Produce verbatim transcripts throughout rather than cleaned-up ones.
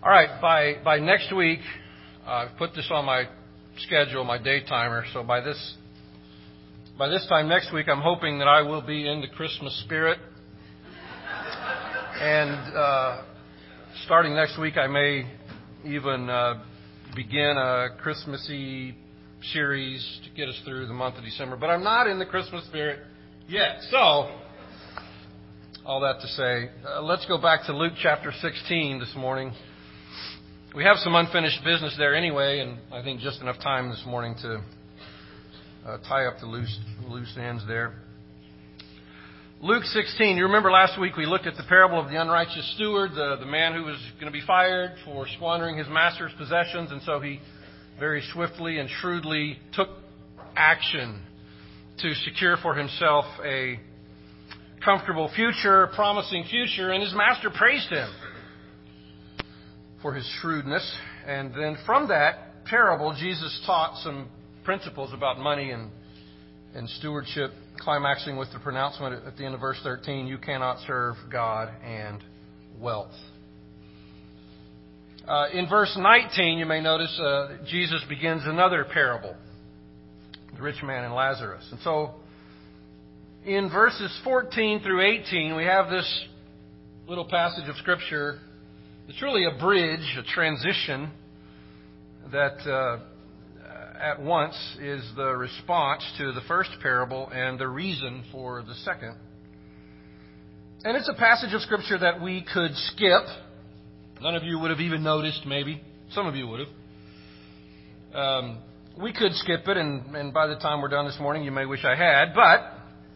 All right, by by next week, uh, I've put this on my schedule, my day timer. So by this by this time next week, I'm hoping that I will be in the Christmas spirit. And uh, starting next week, I may even uh, begin a Christmassy series to get us through the month of December. But I'm not in the Christmas spirit yet. So, all that to say, uh, let's go back to Luke chapter sixteen this morning. We have some unfinished business there anyway, and I think just enough time this morning to uh, tie up the loose loose ends there. Luke sixteen, you remember last week we looked at the parable of the unrighteous steward, the, the man who was going to be fired for squandering his master's possessions, and so he very swiftly and shrewdly took action to secure for himself a comfortable future, promising future, and his master praised him for his shrewdness. And then from that parable, Jesus taught some principles about money and, and stewardship, climaxing with the pronouncement at the end of verse thirteen, you cannot serve God and wealth. Uh, in verse nineteen, you may notice uh, Jesus begins another parable, the rich man and Lazarus. And so in verses fourteen through eighteen, we have this little passage of Scripture. It's really a bridge, a transition that uh, at once is the response to the first parable and the reason for the second. And it's a passage of Scripture that we could skip. None of you would have even noticed, maybe. Some of you would have. Um, we could skip it, and, and by the time we're done this morning, you may wish I had. But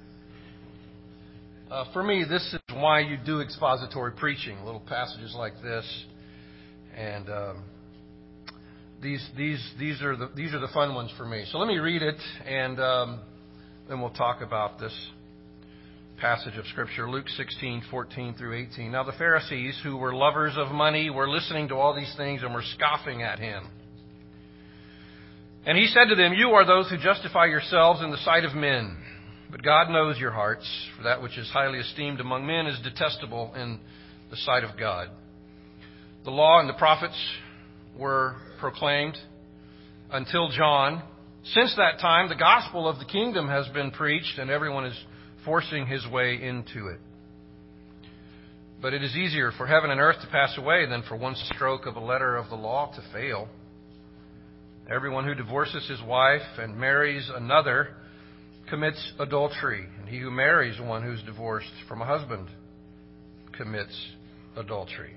Uh, for me, this is why you do expository preaching, little passages like this, and um, these these these are the these are the fun ones for me. So let me read it, and um, then we'll talk about this passage of Scripture, Luke sixteen, fourteen through eighteen. Now the Pharisees, who were lovers of money, were listening to all these things and were scoffing at him. And he said to them, "You are those who justify yourselves in the sight of men. But God knows your hearts, for that which is highly esteemed among men is detestable in the sight of God. The law and the prophets were proclaimed until John. Since that time, the gospel of the kingdom has been preached, and everyone is forcing his way into it. But it is easier for heaven and earth to pass away than for one stroke of a letter of the law to fail. Everyone who divorces his wife and marries another commits adultery, and he who marries one who's divorced from a husband commits adultery."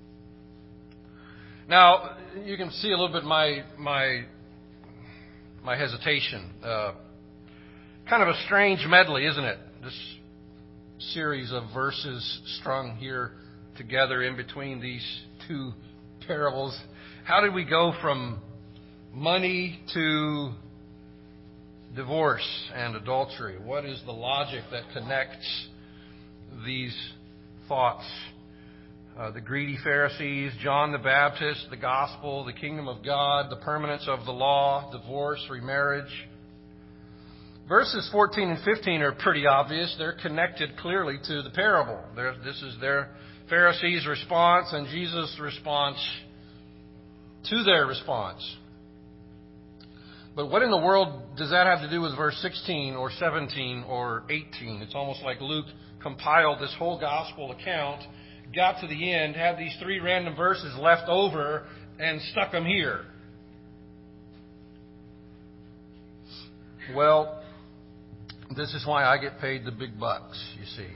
Now, you can see a little bit my my my hesitation. Uh, kind of a strange medley, isn't it? This series of verses strung here together in between these two parables. How did we go from money to divorce and adultery? What is the logic that connects these thoughts? Uh, the greedy Pharisees, John the Baptist, the gospel, the kingdom of God, the permanence of the law, divorce, remarriage. Verses fourteen and fifteen are pretty obvious. They're connected clearly to the parable. They're, this is their Pharisees' response and Jesus' response to their response. But what in the world does that have to do with verse sixteen or seventeen or eighteen? It's almost like Luke compiled this whole gospel account, got to the end, had these three random verses left over, and stuck them here. Well, this is why I get paid the big bucks, you see.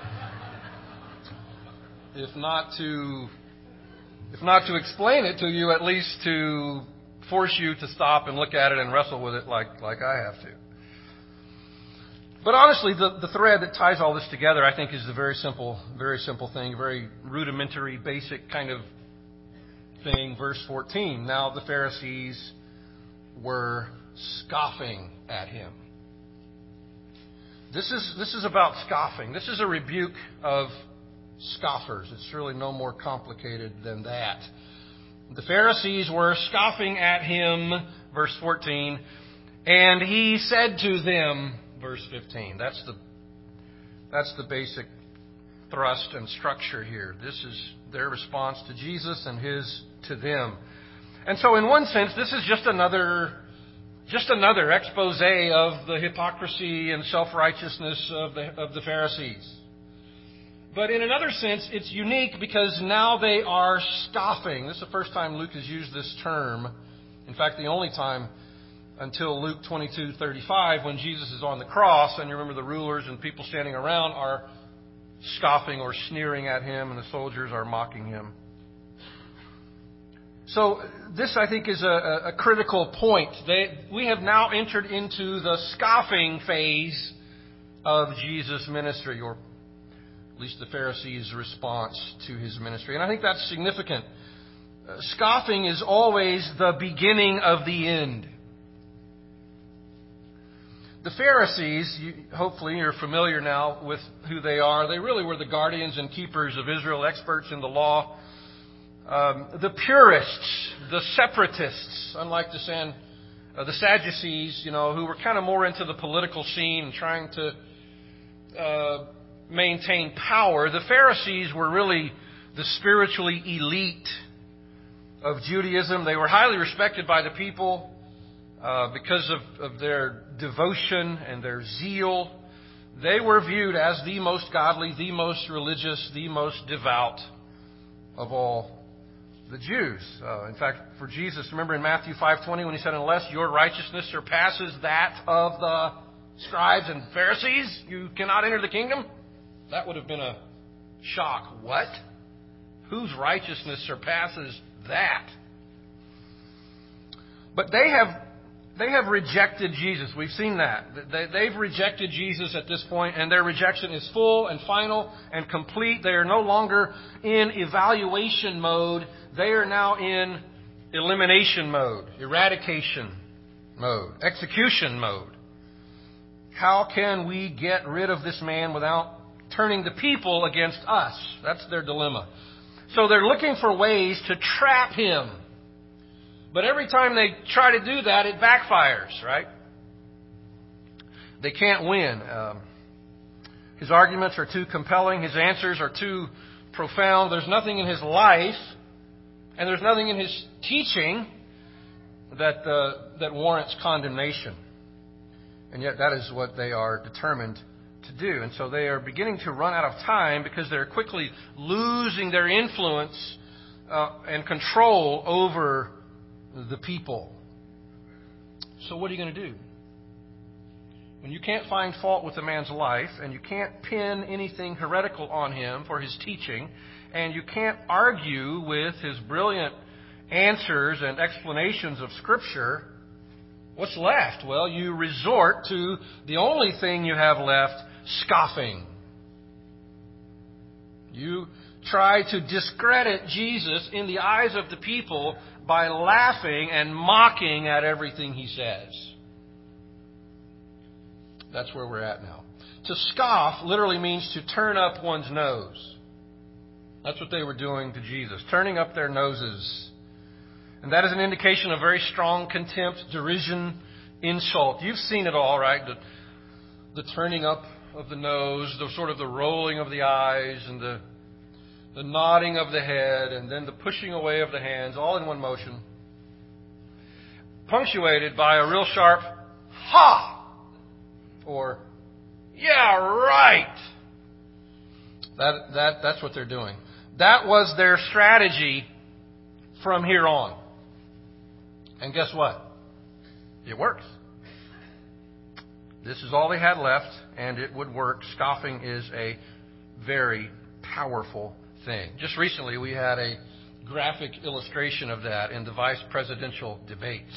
If not to, if not to explain it to you, at least to force you to stop and look at it and wrestle with it like, like I have to. But honestly, the, the thread that ties all this together, I think, is a very simple, very simple thing, very rudimentary, basic kind of thing. Verse fourteen, now the Pharisees were scoffing at him. This is, this is about scoffing. This is a rebuke of scoffers. It's really no more complicated than that. The Pharisees were scoffing at him, verse fourteen, and he said to them, verse fifteen. That's the that's the basic thrust and structure here. This is their response to Jesus and his to them. And so in one sense, this is just another just another expose of the hypocrisy and self-righteousness of the, of the Pharisees. But in another sense, it's unique because now they are scoffing. This is the first time Luke has used this term. In fact, the only time until Luke twenty-two thirty-five, when Jesus is on the cross, and you remember the rulers and people standing around are scoffing or sneering at him, and the soldiers are mocking him. So this, I think, is a, a critical point. They, we have now entered into the scoffing phase of Jesus' ministry, or at least the Pharisees' response to his ministry. And I think that's significant. Uh, scoffing is always the beginning of the end. The Pharisees, you, hopefully you're familiar now with who they are. They really were the guardians and keepers of Israel, experts in the law. Um, the purists, the separatists, unlike the, San, uh, the Sadducees, you know, who were kind of more into the political scene and trying to uh, maintain power. The Pharisees were really the spiritually elite of Judaism. They were highly respected by the people uh, because of, of their devotion and their zeal. They were viewed as the most godly, the most religious, the most devout of all the Jews. Uh, in fact, for Jesus, remember in Matthew five twenty when he said, unless your righteousness surpasses that of the scribes and Pharisees, you cannot enter the kingdom? That would have been a shock. What? Whose righteousness surpasses that? But they have they have rejected Jesus. We've seen that. They, they've rejected Jesus at this point, and their rejection is full and final and complete. They are no longer in evaluation mode. They are now in elimination mode, eradication mode, execution mode. How can we get rid of this man without turning the people against us? That's their dilemma. So they're looking for ways to trap him. But every time they try to do that, it backfires, right? They can't win. Um, his arguments are too compelling. His answers are too profound. There's nothing in his life, and there's nothing in his teaching that uh, that warrants condemnation. And yet that is what they are determined to do. And so they are beginning to run out of time because they're quickly losing their influence uh, and control over the people. So what are you going to do? When you can't find fault with a man's life, and you can't pin anything heretical on him for his teaching, and you can't argue with his brilliant answers and explanations of Scripture, what's left? Well, you resort to the only thing you have left, scoffing. You try to discredit Jesus in the eyes of the people by laughing and mocking at everything he says. That's where we're at now. To scoff literally means to turn up one's nose. That's what they were doing to Jesus, turning up their noses. And that is an indication of very strong contempt, derision, insult. You've seen it all, right? The, the turning up of the nose, the sort of the rolling of the eyes, and the the nodding of the head, and then the pushing away of the hands, all in one motion, punctuated by a real sharp "ha!" or "yeah, right." That that that's what they're doing. That was their strategy from here on. And guess what? It works. This is all they had left, and it would work. Scoffing is a very powerful thing. Just recently, we had a graphic illustration of that in the vice presidential debates.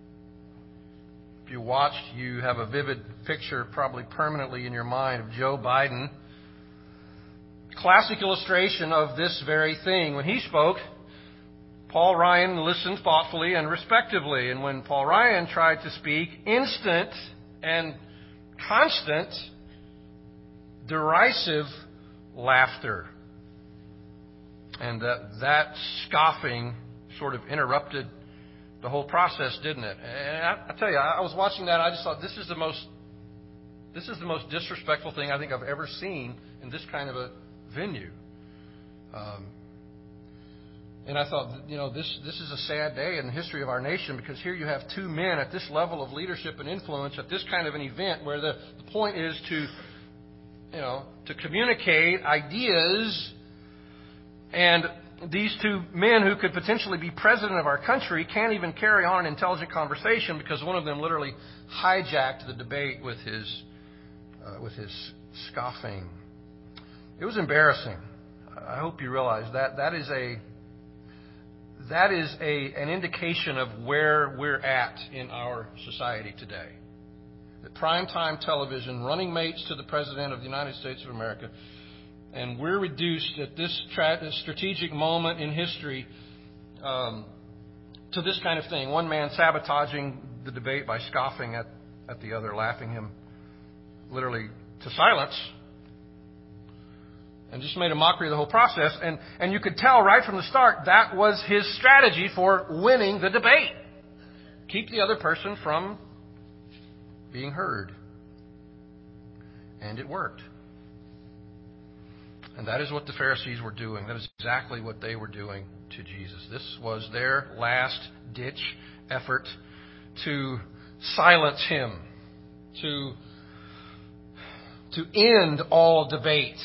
If you watched, you have a vivid picture, probably permanently in your mind, of Joe Biden. Classic illustration of this very thing. When he spoke, Paul Ryan listened thoughtfully and respectively. And when Paul Ryan tried to speak, instant and constant derisive laughter. And that, that scoffing sort of interrupted the whole process, didn't it? And I, I tell you, I was watching that. I just thought this is the most, this is the most disrespectful thing I think I've ever seen in this kind of a venue. Um, and I thought, you know, this this is a sad day in the history of our nation, because here you have two men at this level of leadership and influence at this kind of an event where the, the point is to, you know, to communicate ideas. And these two men who could potentially be president of our country can't even carry on an intelligent conversation because one of them literally hijacked the debate with his uh, with his scoffing. It was embarrassing. I hope you realize that that is a that is a an indication of where we're at in our society today. The primetime television, running mates to the President of the United States of America. And we're reduced at this tra- strategic moment in history um, to this kind of thing. One man sabotaging the debate by scoffing at, at the other, laughing him literally to silence, and just made a mockery of the whole process. And, and you could tell right from the start that was his strategy for winning the debate. Keep the other person from being heard. And it worked. And that is what the Pharisees were doing. That is exactly what they were doing to Jesus. This was their last-ditch effort to silence him, to, to end all debate,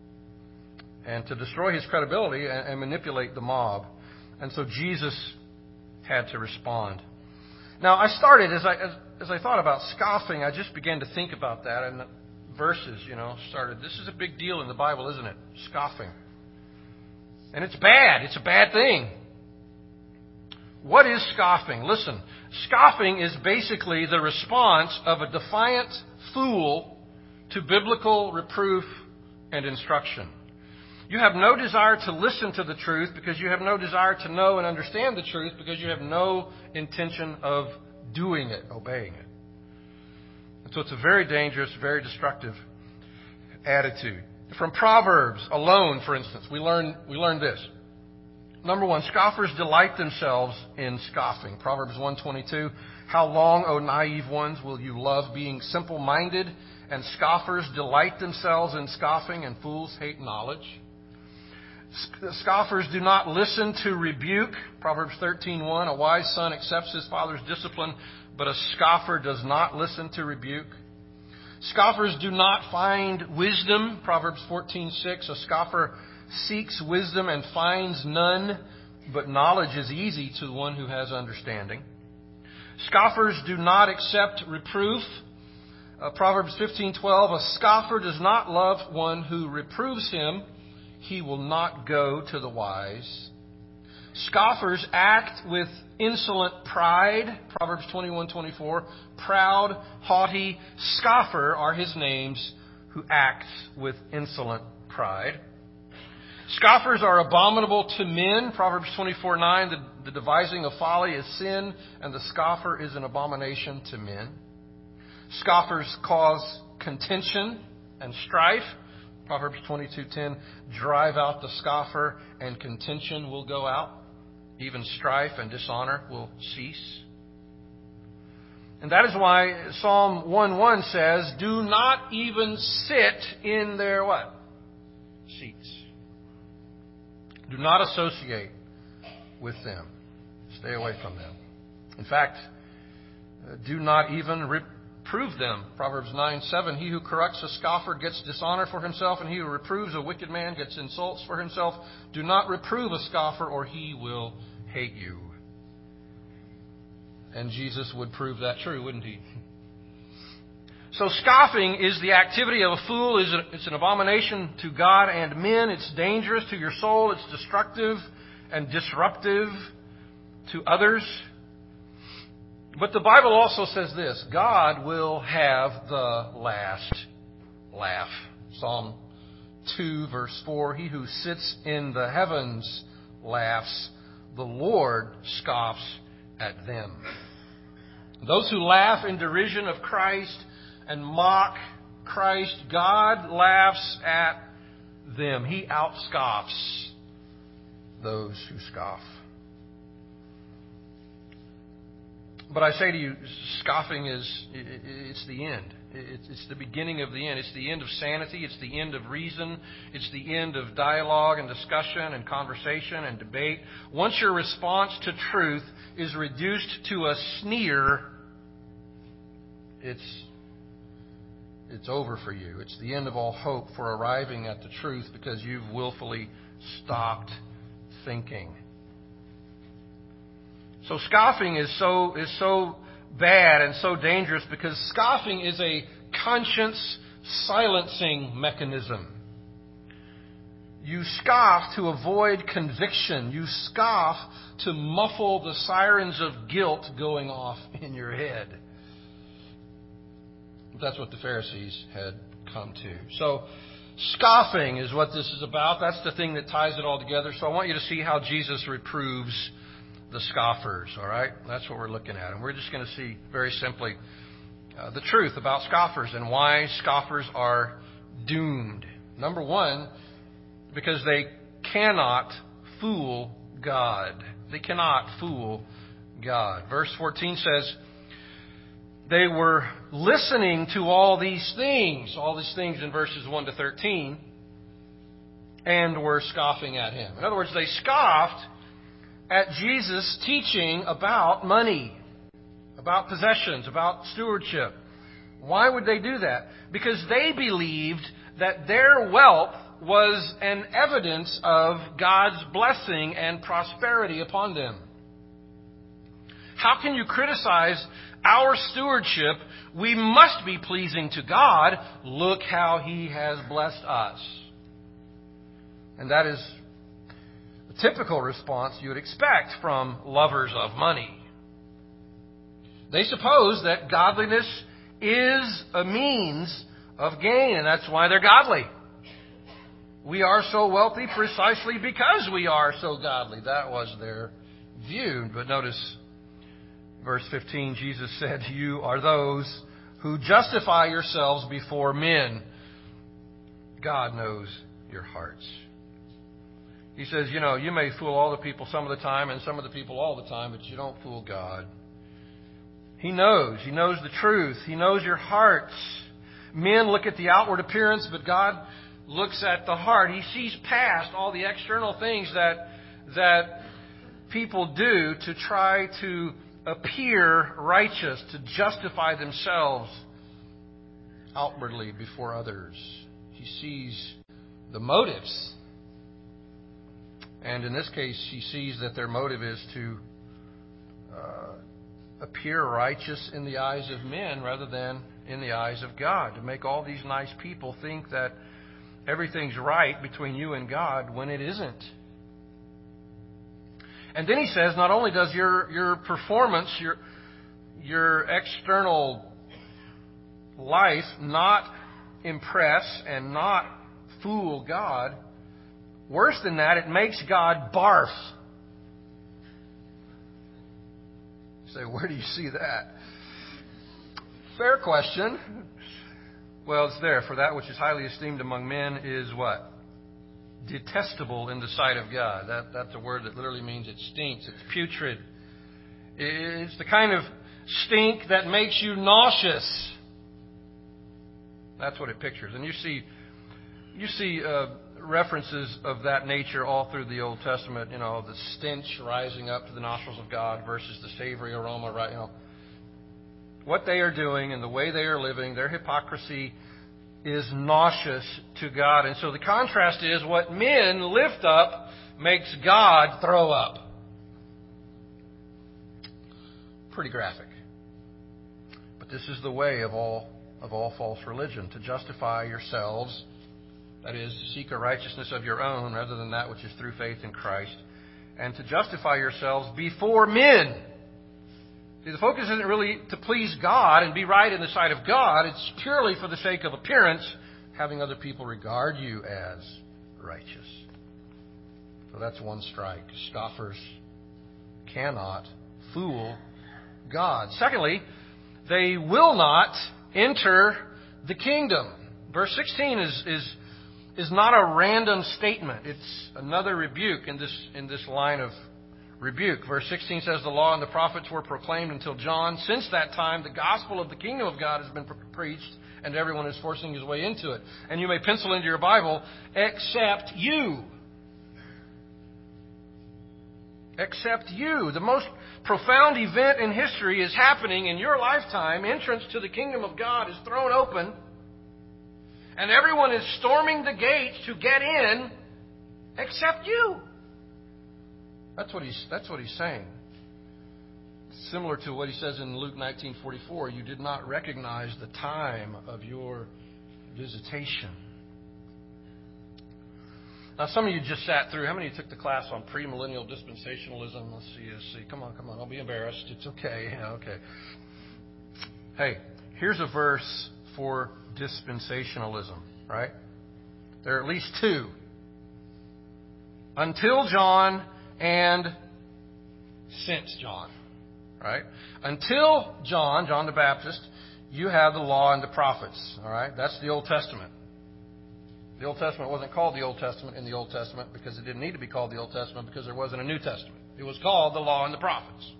and to destroy his credibility and, and manipulate the mob. And so Jesus had to respond. Now, I started, as I, as, as I thought about scoffing, I just began to think about that, and verses, you know, started. This is a big deal in the Bible, isn't it? Scoffing. And it's bad. It's a bad thing. What is scoffing? Listen, scoffing is basically the response of a defiant fool to biblical reproof and instruction. You have no desire to listen to the truth because you have no desire to know and understand the truth because you have no intention of doing it, obeying it. And so it's a very dangerous, very destructive attitude. From Proverbs alone, for instance, we learn we learn this. Number one, scoffers delight themselves in scoffing. Proverbs one twenty-two, how long, O naive ones, will you love being simple-minded? And scoffers delight themselves in scoffing, and fools hate knowledge. Scoffers do not listen to rebuke. Proverbs thirteen one, a wise son accepts his father's discipline, but a scoffer does not listen to rebuke. Scoffers do not find wisdom. Proverbs fourteen six, a scoffer seeks wisdom and finds none, but knowledge is easy to the one who has understanding. Scoffers do not accept reproof. Uh, Proverbs fifteen twelve, a scoffer does not love one who reproves him. He will not go to the wise. Scoffers act with insolent pride. Proverbs twenty-one twenty-four. Proud, haughty, scoffer are his names who act with insolent pride. Scoffers are abominable to men. Proverbs twenty-four nine. The, the devising of folly is sin, and the scoffer is an abomination to men. Scoffers cause contention and strife. Proverbs twenty-two ten, drive out the scoffer and contention will go out. Even strife and dishonor will cease. And that is why Psalm one one says, do not even sit in their what? Seats. Do not associate with them. Stay away from them. In fact, do not even reprove them. Proverbs nine seven, he who corrects a scoffer gets dishonor for himself, and he who reproves a wicked man gets insults for himself. Do not reprove a scoffer, or he will hate you. And Jesus would prove that true, wouldn't he? So scoffing is the activity of a fool. It's an abomination to God and men. It's dangerous to your soul. It's destructive and disruptive to others. But the Bible also says this, God will have the last laugh. Psalm two, verse four, he who sits in the heavens laughs, the Lord scoffs at them. Those who laugh in derision of Christ and mock Christ, God laughs at them. He outscoffs those who scoff. But I say to you, scoffing is, it's the end. It's the beginning of the end. It's the end of sanity. It's the end of reason. It's the end of dialogue and discussion and conversation and debate. Once your response to truth is reduced to a sneer, it's, it's over for you. It's the end of all hope for arriving at the truth because you've willfully stopped thinking. So scoffing is so is so bad and so dangerous because scoffing is a conscience silencing mechanism. You scoff to avoid conviction. You scoff to muffle the sirens of guilt going off in your head. That's what the Pharisees had come to. So scoffing is what this is about. That's the thing that ties it all together. So I want you to see how Jesus reproves the scoffers, all right? That's what we're looking at. And we're just going to see very simply uh, the truth about scoffers and why scoffers are doomed. Number one, because they cannot fool God. They cannot fool God. Verse fourteen says, they were listening to all these things, all these things in verses one to thirteen, and were scoffing at him. In other words, they scoffed at Jesus' teaching about money, about possessions, about stewardship. Why would they do that? Because they believed that their wealth was an evidence of God's blessing and prosperity upon them. How can you criticize our stewardship? We must be pleasing to God. Look how He has blessed us. And that is typical response you would expect from lovers of money. They suppose that godliness is a means of gain, and that's why they're godly. We are so wealthy precisely because we are so godly. That was their view. But notice verse fifteen, Jesus said, you are those who justify yourselves before men. God knows your hearts. He says, you know, you may fool all the people some of the time and some of the people all the time, but you don't fool God. He knows. He knows the truth. He knows your hearts. Men look at the outward appearance, but God looks at the heart. He sees past all the external things that, that people do to try to appear righteous, to justify themselves outwardly before others. He sees the motives. And in this case, he sees that their motive is to uh, appear righteous in the eyes of men rather than in the eyes of God. To make all these nice people think that everything's right between you and God when it isn't. And then he says, not only does your, your performance, your, your external life not impress and not fool God, worse than that, it makes God barf. You say, where do you see that? Fair question. Well, it's there. For that which is highly esteemed among men is what? Detestable in the sight of God. That, that's a word that literally means it stinks. It's putrid. It's the kind of stink that makes you nauseous. That's what it pictures. And you see, you see uh, references of that nature all through the Old Testament. You know, the stench rising up to the nostrils of God versus the savory aroma. Right? You know, what they are doing and the way they are living, their hypocrisy is nauseous to God. And so the contrast is what men lift up makes God throw up. Pretty graphic. But this is the way of all of all false religion, to justify yourselves, that is, to seek a righteousness of your own rather than that which is through faith in Christ, and to justify yourselves before men. See, the focus isn't really to please God and be right in the sight of God. It's purely for the sake of appearance, having other people regard you as righteous. So that's one strike. Scoffers cannot fool God. Secondly, they will not enter the kingdom. Verse sixteen is, is, is not a random statement. It's another rebuke in this, in this line of rebuke. Verse sixteen says, the law and the prophets were proclaimed until John. Since that time, the gospel of the kingdom of God has been pre- preached, and everyone is forcing his way into it. And you may pencil into your Bible, except you. Except you. The most profound event in history is happening in your lifetime. Entrance to the kingdom of God is thrown open, and everyone is storming the gates to get in, except you. That's what he's, that's what he's saying. Similar to what he says in Luke nineteen forty-four, you did not recognize the time of your visitation. Now, some of you just sat through. How many of you took the class on premillennial dispensationalism? Let's see. Let's see. Come on, come on. Don't be embarrassed. It's okay. Yeah, okay. Hey, here's a verse for dispensationalism, right? There are at least two. Until John and since John, right? Until John, John the Baptist, you have the law and the prophets, all right? That's the Old Testament. The Old Testament wasn't called the Old Testament in the Old Testament because it didn't need to be called the Old Testament because there wasn't a New Testament. It was called the law and the prophets.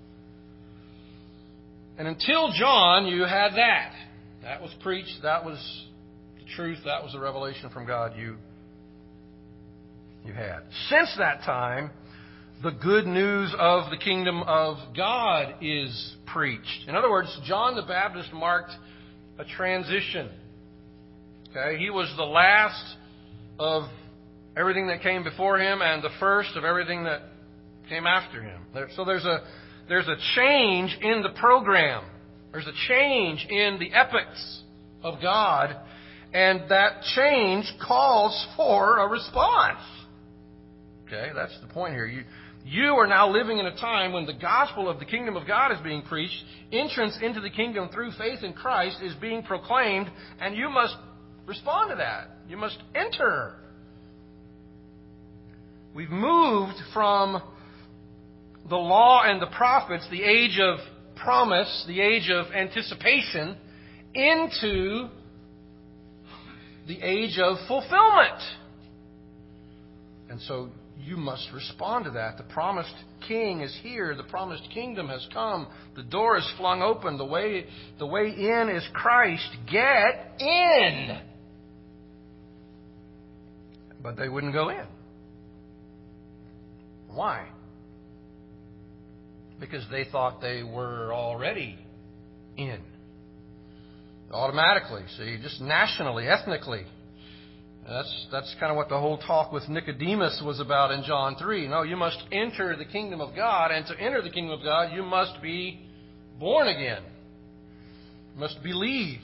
And until John, you had that. That was preached. That was the truth. That was the revelation from God you, you had. Since that time, the good news of the kingdom of God is preached. In other words, John the Baptist marked a transition. Okay, he was the last of everything that came before him and the first of everything that came after him. So there's a there's a change in the program. There's a change in the epics of God, and that change calls for a response. Okay, that's the point here. You you are now living in a time when the gospel of the kingdom of God is being preached. Entrance into the kingdom through faith in Christ is being proclaimed, and you must respond to that. You must enter. We've moved from the law and the prophets, the age of promise, the age of anticipation, into the age of fulfillment. And so you must respond to that. The promised king is here. The promised kingdom has come. The door is flung open. The way, the way in is Christ. Get in. But they wouldn't go in. Why? Because they thought they were already in. Automatically, see, just nationally, ethnically. That's that's kind of what the whole talk with Nicodemus was about in John three. No, you must enter the kingdom of God, and to enter the kingdom of God, you must be born again. You must believe.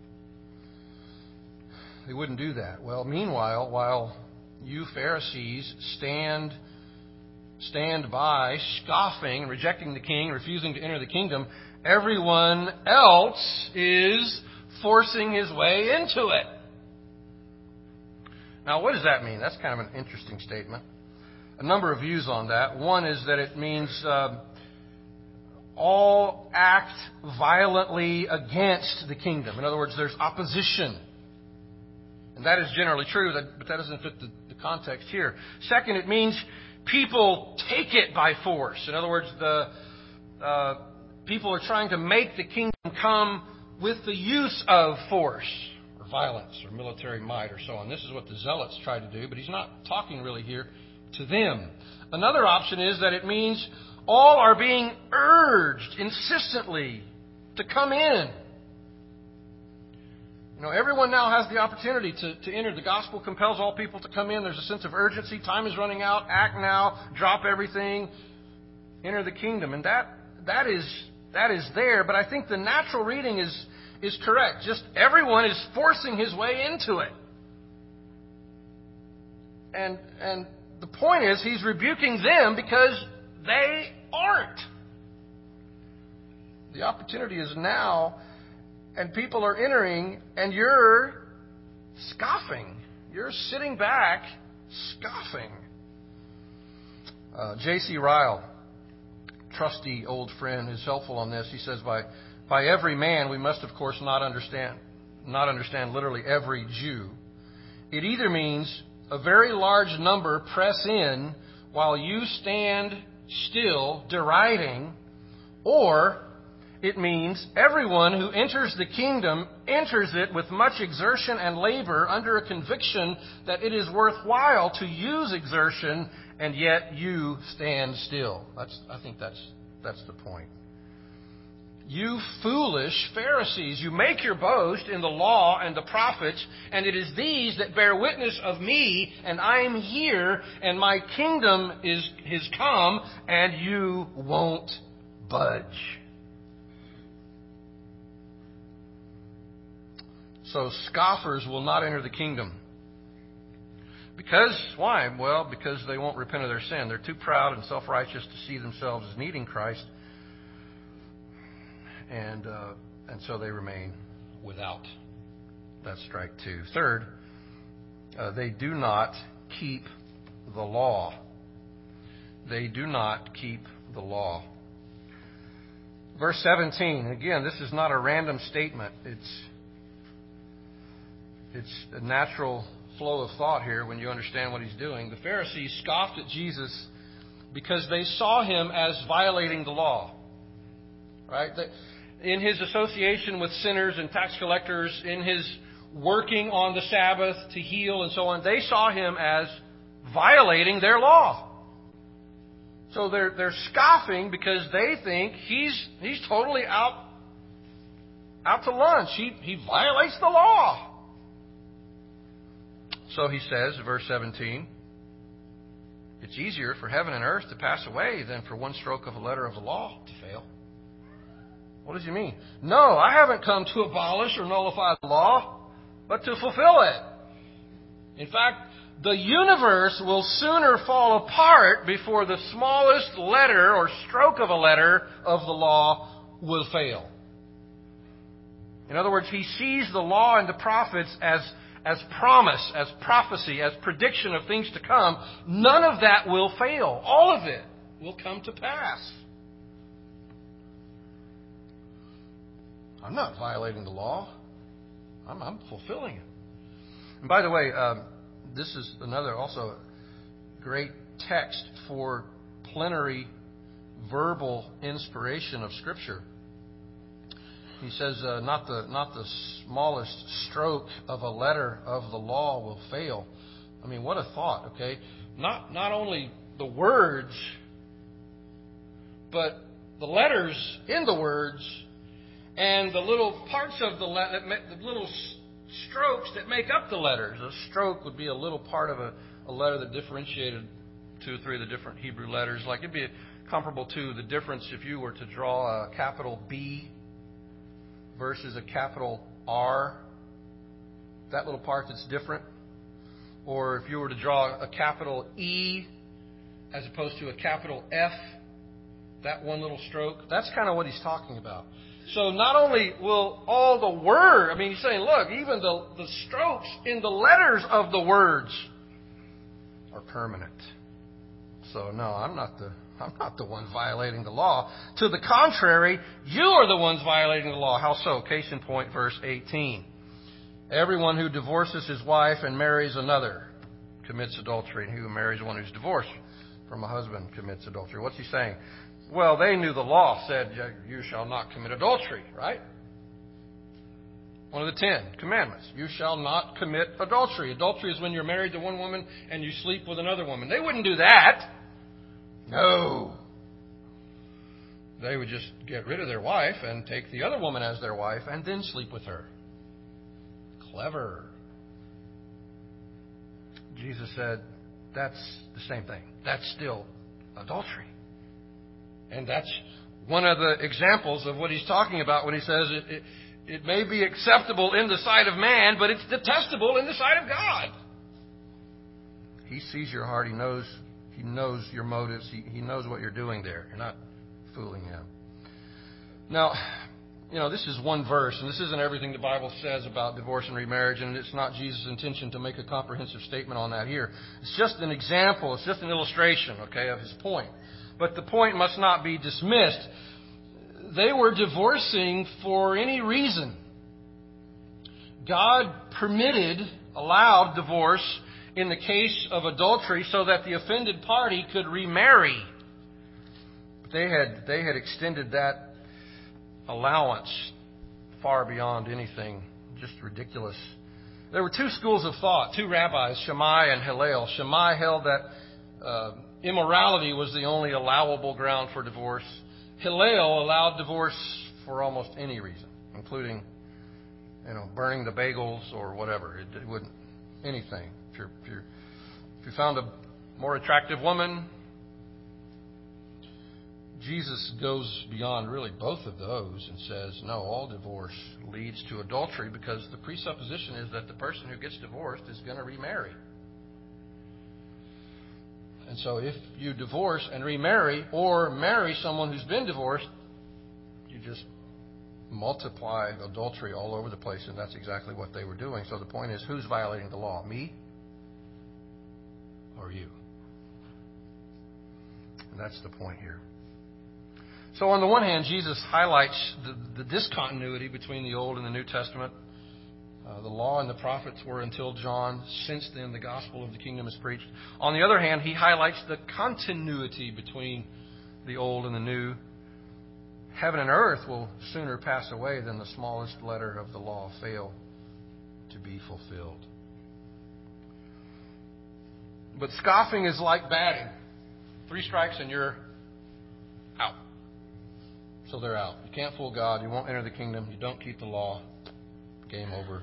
They wouldn't do that. Well, meanwhile, while you Pharisees stand stand by, scoffing, rejecting the king, refusing to enter the kingdom, everyone else is forcing his way into it. Now, what does that mean? That's kind of an interesting statement. A number of views on that. One is that it means uh, all act violently against the kingdom. In other words, there's opposition. And that is generally true, but that doesn't fit the, the context here. Second, it means people take it by force. In other words, the uh, people are trying to make the kingdom come with the use of force, or violence, or military might, or so on. This is what the zealots try to do, but he's not talking really here to them. Another option is that it means all are being urged insistently to come in. You know, everyone now has the opportunity to, to enter. The gospel compels all people to come in. There's a sense of urgency. Time is running out. Act now. Drop everything. Enter the kingdom. And that that is that is there. But I think the natural reading is is correct. Just everyone is forcing his way into it. And and the point is, he's rebuking them because they aren't. The opportunity is now. And people are entering, and you're scoffing. You're sitting back, scoffing. Uh, J C Ryle, trusty old friend, is helpful on this. He says, by by every man, we must, of course, not understand, not understand literally every Jew. It either means a very large number press in while you stand still, deriding, or it means everyone who enters the kingdom enters it with much exertion and labor under a conviction that it is worthwhile to use exertion, and yet you stand still. That's, I think that's, that's the point. You foolish Pharisees, you make your boast in the law and the prophets, and it is these that bear witness of me, and I am here, and my kingdom is, is come, and you won't budge. So scoffers will not enter the kingdom. Because, why? Well, because they won't repent of their sin. They're too proud and self-righteous to see themselves as needing Christ. And uh, and so they remain without. That's strike two. Third, uh, they do not keep the law. They do not keep the law. Verse seventeen, again, this is not a random statement. It's It's a natural flow of thought here when you understand what he's doing. The Pharisees scoffed at Jesus because they saw him as violating the law. Right? In his association with sinners and tax collectors, in his working on the Sabbath to heal and so on, they saw him as violating their law. So they're they're scoffing because they think he's he's totally out out to lunch. He he violates the law. So he says, verse seventeen, it's easier for heaven and earth to pass away than for one stroke of a letter of the law to fail. What does he mean? No, I haven't come to abolish or nullify the law, but to fulfill it. In fact, the universe will sooner fall apart before the smallest letter or stroke of a letter of the law will fail. In other words, he sees the law and the prophets as as promise, as prophecy, as prediction of things to come. None of that will fail. All of it will come to pass. I'm not violating the law. I'm, I'm fulfilling it. And by the way, um, this is another also great text for plenary verbal inspiration of Scripture. He says, uh, not the not the smallest stroke of a letter of the law will fail. I mean, what a thought, okay? Not not only the words, but the letters in the words and the little parts of the letter, the little strokes that make up the letters. A stroke would be a little part of a, a letter that differentiated two or three of the different Hebrew letters. Like it'd be comparable to the difference if you were to draw a capital B versus a capital R, that little part that's different. Or if you were to draw a capital E as opposed to a capital F, that one little stroke, that's kind of what he's talking about. So not only will all the word, I mean, he's saying, look, even the, the strokes in the letters of the words are permanent. So no, I'm not the I'm not the one violating the law. To the contrary, you are the ones violating the law. How so? Case in point, verse eighteen. Everyone who divorces his wife and marries another commits adultery, and he who marries one who's divorced from a husband commits adultery. What's he saying? Well, they knew the law said you shall not commit adultery, right? One of the Ten Commandments. You shall not commit adultery. Adultery is when you're married to one woman and you sleep with another woman. They wouldn't do that. No. They would just get rid of their wife and take the other woman as their wife and then sleep with her. Clever. Jesus said, that's the same thing. That's still adultery. And that's one of the examples of what he's talking about when he says it, it, it may be acceptable in the sight of man, but it's detestable in the sight of God. He sees your heart. He knows He knows your motives. He, he knows what you're doing there. You're not fooling him. Now, you know, this is one verse, and this isn't everything the Bible says about divorce and remarriage, and it's not Jesus' intention to make a comprehensive statement on that here. It's just an example. It's just an illustration, okay, of his point. But the point must not be dismissed. They were divorcing for any reason. God permitted, allowed divorce in the case of adultery so that the offended party could remarry. They had they had extended that allowance far beyond anything just ridiculous. There were two schools of thought, two rabbis, Shammai and Hillel. Shammai held that uh, immorality was the only allowable ground for divorce. Hillel allowed divorce for almost any reason, including, you know, burning the bagels or whatever. It, it wouldn't anything. If you're, if you're if you found a more attractive woman, Jesus goes beyond really both of those and says, no, all divorce leads to adultery, because the presupposition is that the person who gets divorced is going to remarry. And so if you divorce and remarry or marry someone who's been divorced, you just multiply adultery all over the place, and that's exactly what they were doing. So the point is, who's violating the law? Me or you? And that's the point here. So on the one hand, Jesus highlights the, the discontinuity between the Old and the New Testament. Uh, the law and the prophets were until John. Since then, the gospel of the kingdom is preached. On the other hand, he highlights the continuity between the Old and the New. Heaven and earth will sooner pass away than the smallest letter of the law fail to be fulfilled. But scoffing is like batting. Three strikes and you're out. So they're out. You can't fool God. You won't enter the kingdom. You don't keep the law. Game over.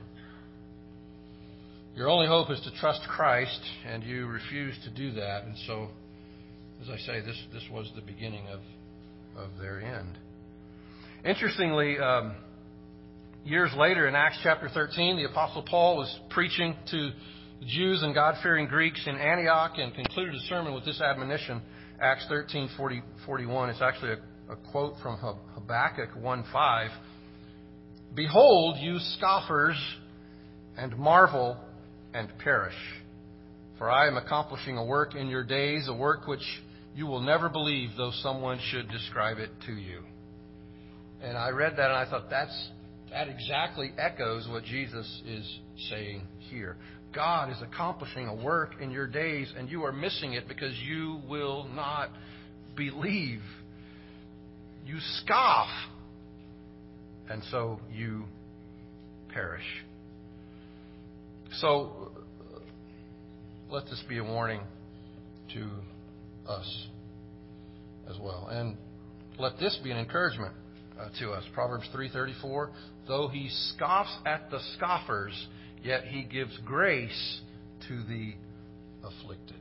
Your only hope is to trust Christ, and you refuse to do that. And so, as I say, this, this was the beginning of, of their end. Interestingly, um, years later in Acts chapter thirteen, the Apostle Paul was preaching to the Jews and God-fearing Greeks in Antioch and concluded his sermon with this admonition, Acts thirteen, forty, forty-one. It's actually a, a quote from Habakkuk one five. Behold, you scoffers, and marvel and perish. For I am accomplishing a work in your days, a work which you will never believe, though someone should describe it to you. And I read that and I thought, that's that exactly echoes what Jesus is saying here. God is accomplishing a work in your days, and you are missing it because you will not believe. You scoff, and so you perish. So let this be a warning to us as well. And let this be an encouragement uh, to us. Proverbs three thirty-four, though he scoffs at the scoffers, yet he gives grace to the afflicted.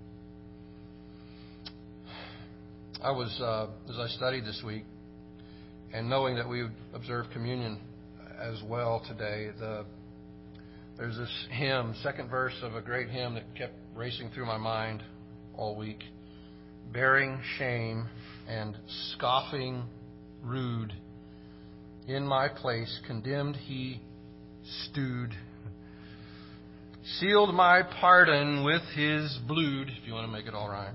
I was, uh, as I studied this week, and knowing that we would observe communion as well today, the, there's this hymn, second verse of a great hymn that kept racing through my mind all week. Bearing shame and scoffing rude, in my place condemned he stood. Sealed my pardon with his blood, if you want to make it all right.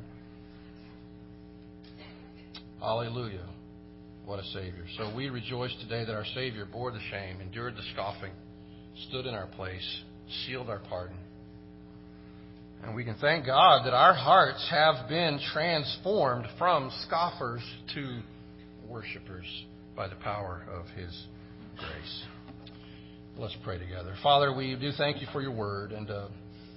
Hallelujah. What a Savior. So we rejoice today that our Savior bore the shame, endured the scoffing, stood in our place, sealed our pardon. And we can thank God that our hearts have been transformed from scoffers to worshipers by the power of His grace. Let's pray together. Father, we do thank you for your word and, uh,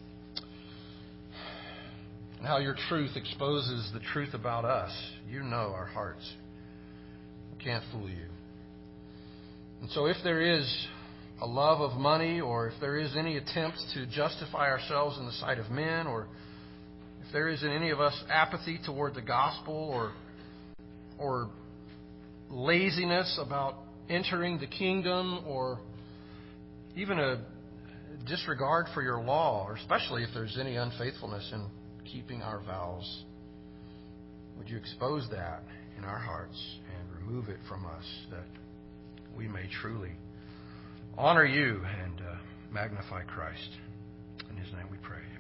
and how your truth exposes the truth about us. You know our hearts. We can't fool you. And so if there is a love of money, or if there is any attempt to justify ourselves in the sight of men, or if there is in any of us apathy toward the gospel, or or laziness about entering the kingdom, or even a disregard for your law, or especially if there's any unfaithfulness in keeping our vows, would you expose that in our hearts and remove it from us, that we may truly honor you and uh, magnify Christ. In His name we pray.